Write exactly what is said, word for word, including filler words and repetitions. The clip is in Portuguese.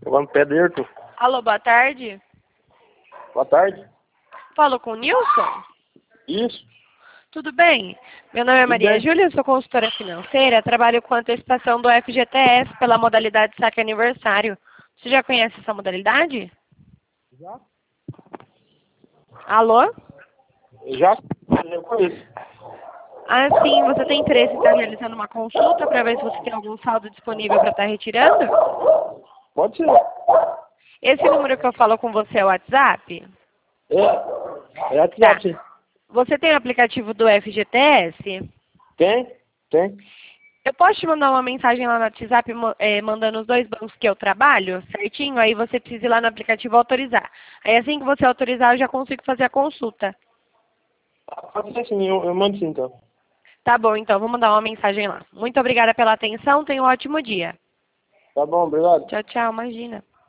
Agora no Pedro. Alô, boa tarde. Boa tarde. Falo com o Nilson? Isso. Tudo bem? Meu nome é Tudo Maria bem. Júlia, sou consultora financeira, trabalho com antecipação do F G T S pela modalidade saque aniversário. Você já conhece essa modalidade? Já? Alô? Já? Eu conheço. Ah, sim, você tem interesse em estar realizando uma consulta para ver se você tem algum saldo disponível para estar retirando? Pode ser. Esse número que eu falo com você é o WhatsApp? É. É WhatsApp, Tá. sim. Você tem o aplicativo do F G T S? Tem? Tem. Eu posso te mandar uma mensagem lá no WhatsApp mo- eh, mandando os dois bancos que eu trabalho, certinho? Aí você precisa ir lá no aplicativo autorizar. Aí assim que você autorizar, eu já consigo fazer a consulta. Pode ser sim, eu, eu mando sim, então. Tá bom, então, vou mandar uma mensagem lá. Muito obrigada pela atenção, tenha um ótimo dia. Tá bom, obrigado. Tchau, tchau, imagina.